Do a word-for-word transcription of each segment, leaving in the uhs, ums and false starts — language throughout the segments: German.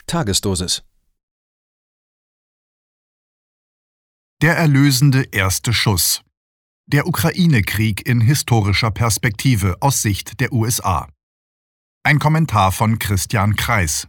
Tagesdosis. Der erlösende erste Schuss. Der Ukraine-Krieg in historischer Perspektive aus Sicht der U S A. Ein Kommentar von Christian Kreis.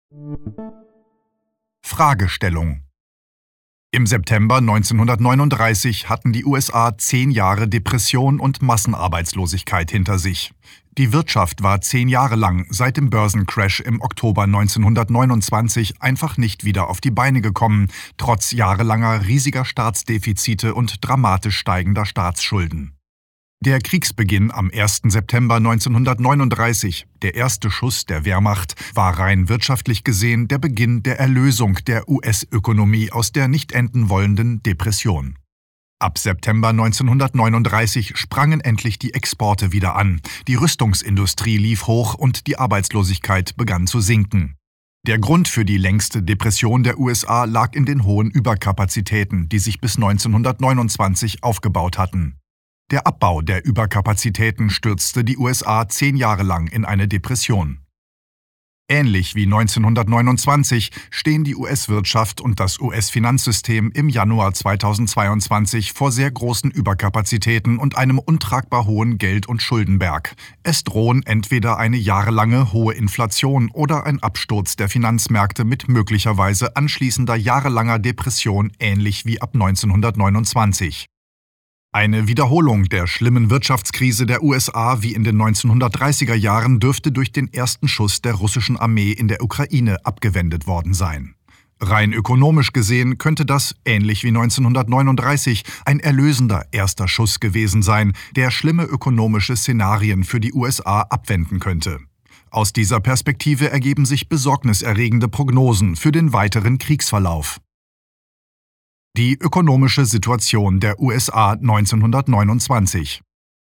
Fragestellung. Im September neunzehnhundertneununddreißig hatten die U S A zehn Jahre Depression und Massenarbeitslosigkeit hinter sich. Die Wirtschaft war zehn Jahre lang seit dem Börsencrash im Oktober neunzehnhundertneunundzwanzig einfach nicht wieder auf die Beine gekommen, trotz jahrelanger riesiger Staatsdefizite und dramatisch steigender Staatsschulden. Der Kriegsbeginn am ersten September neunzehnhundertneununddreißig, der erste Schuss der Wehrmacht, war rein wirtschaftlich gesehen der Beginn der Erlösung der U S-Ökonomie aus der nicht enden wollenden Depression. Ab September neunzehnhundertneununddreißig sprangen endlich die Exporte wieder an, die Rüstungsindustrie lief hoch und die Arbeitslosigkeit begann zu sinken. Der Grund für die längste Depression der U S A lag in den hohen Überkapazitäten, die sich bis neunzehnhundertneunundzwanzig aufgebaut hatten. Der Abbau der Überkapazitäten stürzte die U S A zehn Jahre lang in eine Depression. Ähnlich wie neunzehnhundertneunundzwanzig stehen die U S-Wirtschaft und das U S-Finanzsystem im Januar zweitausendzweiundzwanzig vor sehr großen Überkapazitäten und einem untragbar hohen Geld- und Schuldenberg. Es drohen entweder eine jahrelange hohe Inflation oder ein Absturz der Finanzmärkte mit möglicherweise anschließender jahrelanger Depression ähnlich wie ab neunzehnhundertneunundzwanzig. Eine Wiederholung der schlimmen Wirtschaftskrise der U S A wie in den neunzehnhundertdreißiger Jahren dürfte durch den ersten Schuss der russischen Armee in der Ukraine abgewendet worden sein. Rein ökonomisch gesehen könnte das, ähnlich wie neunzehnhundertneununddreißig, ein erlösender erster Schuss gewesen sein, der schlimme ökonomische Szenarien für die U S A abwenden könnte. Aus dieser Perspektive ergeben sich besorgniserregende Prognosen für den weiteren Kriegsverlauf. Die ökonomische Situation der U S A neunzehnhundertneunundzwanzig.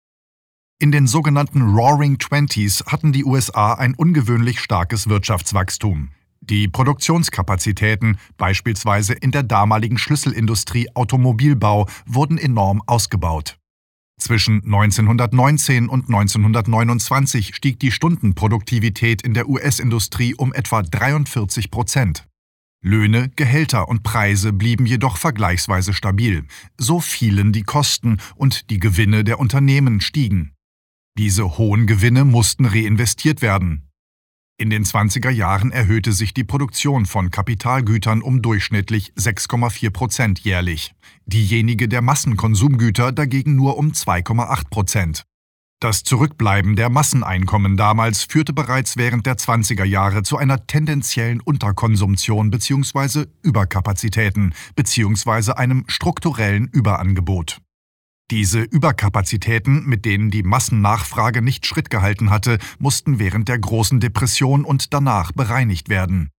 In den sogenannten Roaring Twenties hatten die U S A ein ungewöhnlich starkes Wirtschaftswachstum. Die Produktionskapazitäten, beispielsweise in der damaligen Schlüsselindustrie Automobilbau, wurden enorm ausgebaut. Zwischen neunzehnhundertneunzehn und neunzehnhundertneunundzwanzig stieg die Stundenproduktivität in der U S-Industrie um etwa dreiundvierzig Prozent. Löhne, Gehälter und Preise blieben jedoch vergleichsweise stabil. So fielen die Kosten und die Gewinne der Unternehmen stiegen. Diese hohen Gewinne mussten reinvestiert werden. In den zwanziger Jahren erhöhte sich die Produktion von Kapitalgütern um durchschnittlich sechs Komma vier Prozent jährlich, diejenige der Massenkonsumgüter dagegen nur um zwei Komma acht Prozent. Das Zurückbleiben der Masseneinkommen damals führte bereits während der zwanziger Jahre zu einer tendenziellen Unterkonsumption bzw. Überkapazitäten bzw. einem strukturellen Überangebot. Diese Überkapazitäten, mit denen die Massennachfrage nicht Schritt gehalten hatte, mussten während der großen Depression und danach bereinigt werden.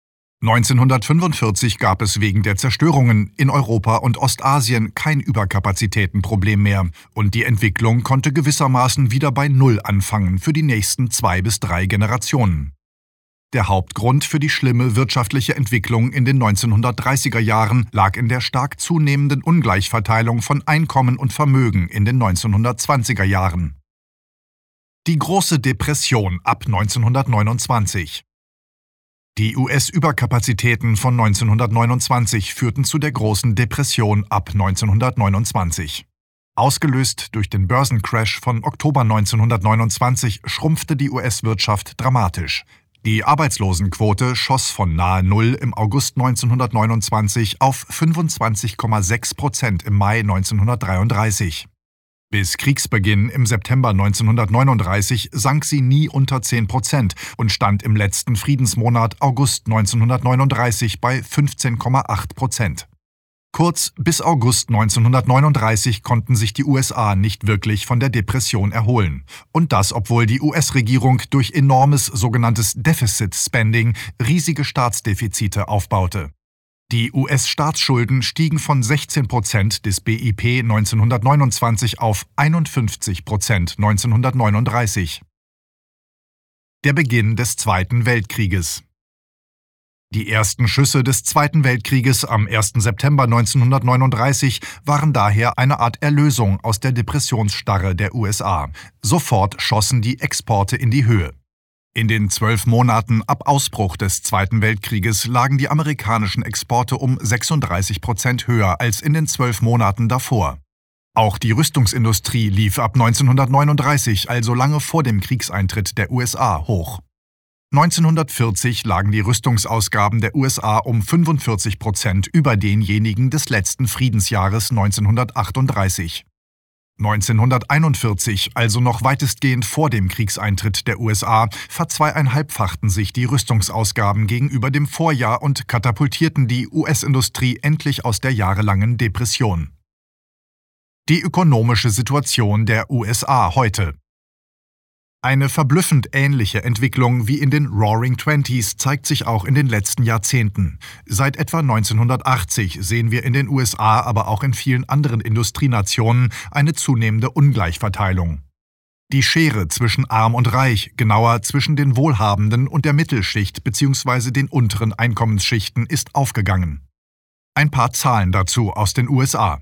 neunzehnhundertfünfundvierzig gab es wegen der Zerstörungen in Europa und Ostasien kein Überkapazitätenproblem mehr und die Entwicklung konnte gewissermaßen wieder bei Null anfangen für die nächsten zwei bis drei Generationen. Der Hauptgrund für die schlimme wirtschaftliche Entwicklung in den neunzehnhundertdreißiger Jahren lag in der stark zunehmenden Ungleichverteilung von Einkommen und Vermögen in den neunzehnhundertzwanziger Jahren. Die große Depression ab neunzehnhundertneunundzwanzig. Die U S-Überkapazitäten von neunzehnhundertneunundzwanzig führten zu der großen Depression ab neunzehnhundertneunundzwanzig. Ausgelöst durch den Börsencrash von Oktober neunzehnhundertneunundzwanzig schrumpfte die U S-Wirtschaft dramatisch. Die Arbeitslosenquote schoss von nahe Null im August neunzehnhundertneunundzwanzig auf fünfundzwanzig Komma sechs Prozent im Mai neunzehnhundertdreiunddreißig. Bis Kriegsbeginn im September neunzehnhundertneununddreißig sank sie nie unter zehn Prozent und stand im letzten Friedensmonat August neunzehnhundertneununddreißig bei fünfzehn Komma acht Prozent. Kurz bis August neunzehnhundertneununddreißig konnten sich die U S A nicht wirklich von der Depression erholen. Und das, obwohl die U S-Regierung durch enormes sogenanntes Deficit Spending riesige Staatsdefizite aufbaute. Die U S-Staatsschulden stiegen von sechzehn Prozent des B I P neunzehnhundertneunundzwanzig auf einundfünfzig Prozent neunzehnhundertneununddreißig. Der Beginn des Zweiten Weltkrieges. Die ersten Schüsse des Zweiten Weltkrieges am ersten September neunzehnhundertneununddreißig waren daher eine Art Erlösung aus der Depressionsstarre der U S A. Sofort schossen die Exporte in die Höhe. In den zwölf Monaten ab Ausbruch des Zweiten Weltkrieges lagen die amerikanischen Exporte um sechsunddreißig Prozent höher als in den zwölf Monaten davor. Auch die Rüstungsindustrie lief ab neunzehnhundertneununddreißig, also lange vor dem Kriegseintritt der U S A, hoch. neunzehnhundertvierzig lagen die Rüstungsausgaben der U S A um fünfundvierzig Prozent über denjenigen des letzten Friedensjahres neunzehnhundertachtunddreißig. neunzehnhunderteinundvierzig, also noch weitestgehend vor dem Kriegseintritt der U S A, verzweieinhalbfachten sich die Rüstungsausgaben gegenüber dem Vorjahr und katapultierten die U S-Industrie endlich aus der jahrelangen Depression. Die ökonomische Situation der U S A heute. Eine verblüffend ähnliche Entwicklung wie in den Roaring Twenties zeigt sich auch in den letzten Jahrzehnten. Seit etwa neunzehnhundertachtzig sehen wir in den U S A, aber auch in vielen anderen Industrienationen eine zunehmende Ungleichverteilung. Die Schere zwischen Arm und Reich, genauer zwischen den Wohlhabenden und der Mittelschicht bzw. den unteren Einkommensschichten, ist aufgegangen. Ein paar Zahlen dazu aus den U S A.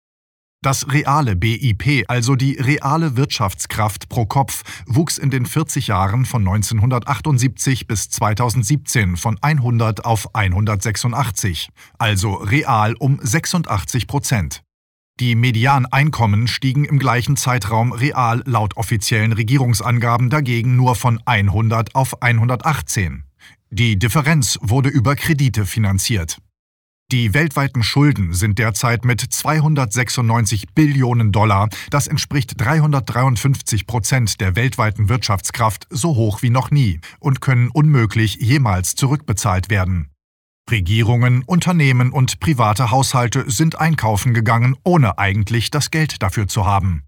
Das reale B I P, also die reale Wirtschaftskraft pro Kopf, wuchs in den vierzig Jahren von neunzehnhundertachtundsiebzig bis zweitausendsiebzehn von hundert auf hundertsechsundachtzig, also real um sechsundachtzig Prozent. Die Medianeinkommen stiegen im gleichen Zeitraum real laut offiziellen Regierungsangaben dagegen nur von hundert auf hundertachtzehn. Die Differenz wurde über Kredite finanziert. Die weltweiten Schulden sind derzeit mit zweihundertsechsundneunzig Billionen Dollar, das entspricht dreihundertdreiundfünfzig Prozent der weltweiten Wirtschaftskraft, so hoch wie noch nie und können unmöglich jemals zurückbezahlt werden. Regierungen, Unternehmen und private Haushalte sind einkaufen gegangen, ohne eigentlich das Geld dafür zu haben.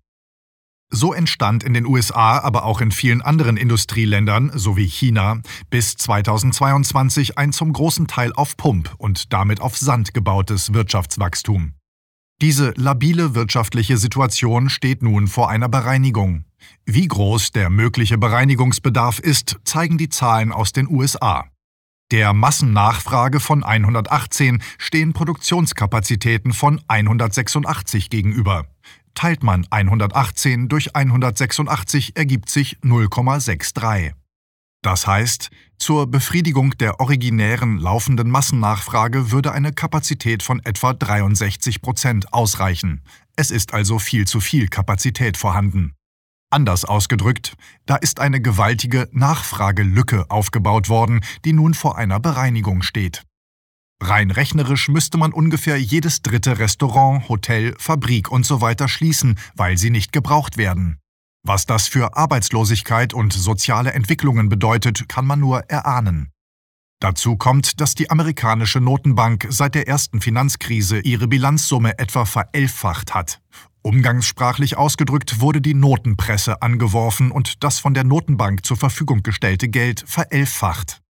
So entstand in den U S A, aber auch in vielen anderen Industrieländern sowie China bis zweitausendzweiundzwanzig ein zum großen Teil auf Pump und damit auf Sand gebautes Wirtschaftswachstum. Diese labile wirtschaftliche Situation steht nun vor einer Bereinigung. Wie groß der mögliche Bereinigungsbedarf ist, zeigen die Zahlen aus den U S A. Der Massennachfrage von hundertachtzehn stehen Produktionskapazitäten von hundertsechsundachtzig gegenüber. Teilt man hundertachtzehn durch hundertsechsundachtzig, ergibt sich null Komma dreiundsechzig. Das heißt, zur Befriedigung der originären laufenden Massennachfrage würde eine Kapazität von etwa dreiundsechzig Prozent ausreichen. Es ist also viel zu viel Kapazität vorhanden. Anders ausgedrückt, da ist eine gewaltige Nachfragelücke aufgebaut worden, die nun vor einer Bereinigung steht. Rein rechnerisch müsste man ungefähr jedes dritte Restaurant, Hotel, Fabrik und so weiter schließen, weil sie nicht gebraucht werden. Was das für Arbeitslosigkeit und soziale Entwicklungen bedeutet, kann man nur erahnen. Dazu kommt, dass die amerikanische Notenbank seit der ersten Finanzkrise ihre Bilanzsumme etwa verelffacht hat. Umgangssprachlich ausgedrückt wurde die Notenpresse angeworfen und das von der Notenbank zur Verfügung gestellte Geld verelffacht.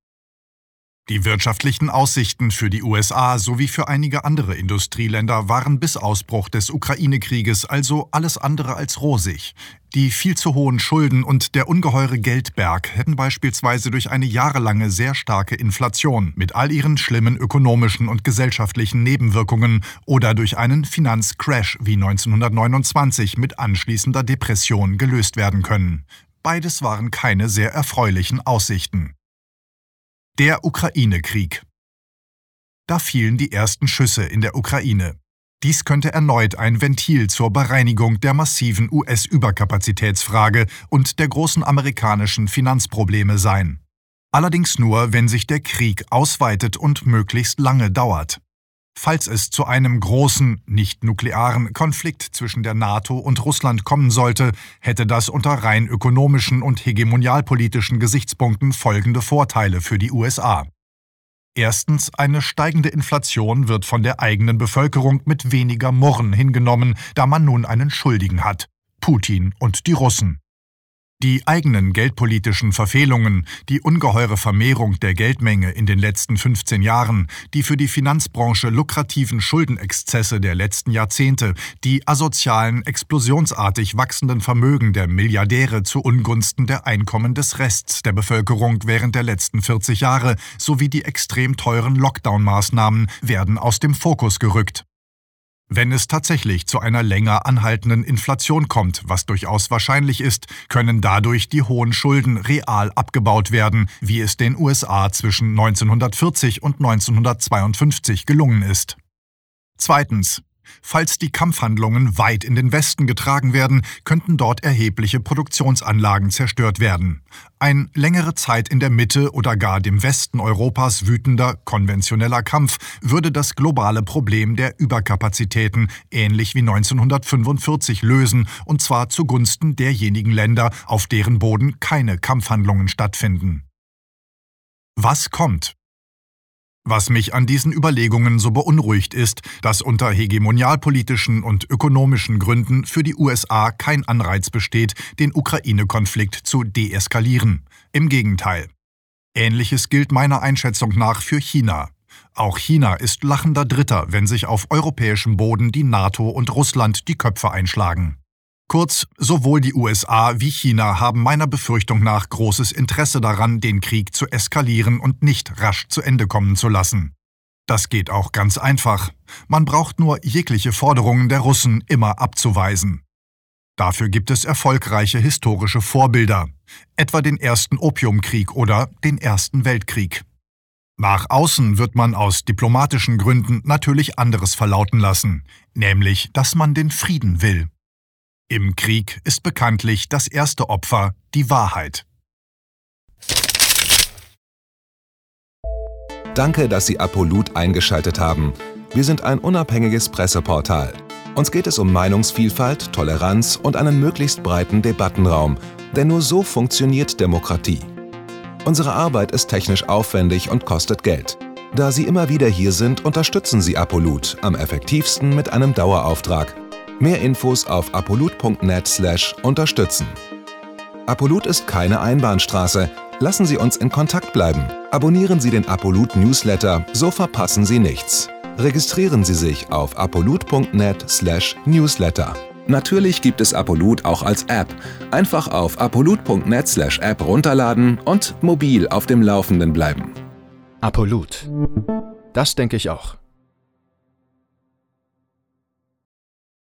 Die wirtschaftlichen Aussichten für die U S A sowie für einige andere Industrieländer waren bis Ausbruch des Ukraine-Krieges also alles andere als rosig. Die viel zu hohen Schulden und der ungeheure Geldberg hätten beispielsweise durch eine jahrelange sehr starke Inflation mit all ihren schlimmen ökonomischen und gesellschaftlichen Nebenwirkungen oder durch einen Finanzcrash wie neunzehnhundertneunundzwanzig mit anschließender Depression gelöst werden können. Beides waren keine sehr erfreulichen Aussichten. Der Ukraine-Krieg. Da fielen die ersten Schüsse in der Ukraine. Dies könnte erneut ein Ventil zur Bereinigung der massiven U S-Überkapazitätsfrage und der großen amerikanischen Finanzprobleme sein. Allerdings nur, wenn sich der Krieg ausweitet und möglichst lange dauert. Falls es zu einem großen, nicht-nuklearen Konflikt zwischen der NATO und Russland kommen sollte, hätte das unter rein ökonomischen und hegemonialpolitischen Gesichtspunkten folgende Vorteile für die U S A. Erstens, eine steigende Inflation wird von der eigenen Bevölkerung mit weniger Murren hingenommen, da man nun einen Schuldigen hat: Putin und die Russen. Die eigenen geldpolitischen Verfehlungen, die ungeheure Vermehrung der Geldmenge in den letzten fünfzehn Jahren, die für die Finanzbranche lukrativen Schuldenexzesse der letzten Jahrzehnte, die asozialen, explosionsartig wachsenden Vermögen der Milliardäre zu Ungunsten der Einkommen des Rests der Bevölkerung während der letzten vierzig Jahre sowie die extrem teuren Lockdown-Maßnahmen werden aus dem Fokus gerückt. Wenn es tatsächlich zu einer länger anhaltenden Inflation kommt, was durchaus wahrscheinlich ist, können dadurch die hohen Schulden real abgebaut werden, wie es den U S A zwischen neunzehnhundertvierzig und neunzehnhundertzweiundfünfzig gelungen ist. Zweitens. Falls die Kampfhandlungen weit in den Westen getragen werden, könnten dort erhebliche Produktionsanlagen zerstört werden. Ein längere Zeit in der Mitte oder gar dem Westen Europas wütender, konventioneller Kampf würde das globale Problem der Überkapazitäten ähnlich wie neunzehnhundertfünfundvierzig lösen, und zwar zugunsten derjenigen Länder, auf deren Boden keine Kampfhandlungen stattfinden. Was kommt? Was mich an diesen Überlegungen so beunruhigt ist, dass unter hegemonialpolitischen und ökonomischen Gründen für die U S A kein Anreiz besteht, den Ukraine-Konflikt zu deeskalieren. Im Gegenteil. Ähnliches gilt meiner Einschätzung nach für China. Auch China ist lachender Dritter, wenn sich auf europäischem Boden die NATO und Russland die Köpfe einschlagen. Kurz, sowohl die U S A wie China haben meiner Befürchtung nach großes Interesse daran, den Krieg zu eskalieren und nicht rasch zu Ende kommen zu lassen. Das geht auch ganz einfach. Man braucht nur jegliche Forderungen der Russen immer abzuweisen. Dafür gibt es erfolgreiche historische Vorbilder, etwa den Ersten Opiumkrieg oder den Ersten Weltkrieg. Nach außen wird man aus diplomatischen Gründen natürlich anderes verlauten lassen, nämlich, dass man den Frieden will. Im Krieg ist bekanntlich das erste Opfer die Wahrheit. Danke, dass Sie Apolut eingeschaltet haben. Wir sind ein unabhängiges Presseportal. Uns geht es um Meinungsvielfalt, Toleranz und einen möglichst breiten Debattenraum, denn nur so funktioniert Demokratie. Unsere Arbeit ist technisch aufwendig und kostet Geld. Da Sie immer wieder hier sind, unterstützen Sie Apolut am effektivsten mit einem Dauerauftrag. Mehr Infos auf apolut punkt net slash unterstützen. Apolut ist keine Einbahnstraße. Lassen Sie uns in Kontakt bleiben. Abonnieren Sie den Apolut Newsletter, so verpassen Sie nichts. Registrieren Sie sich auf apolut punkt net slash newsletter. Natürlich gibt es Apolut auch als App. Einfach auf apolut punkt net slash app runterladen und mobil auf dem Laufenden bleiben. Apolut. Das denke ich auch.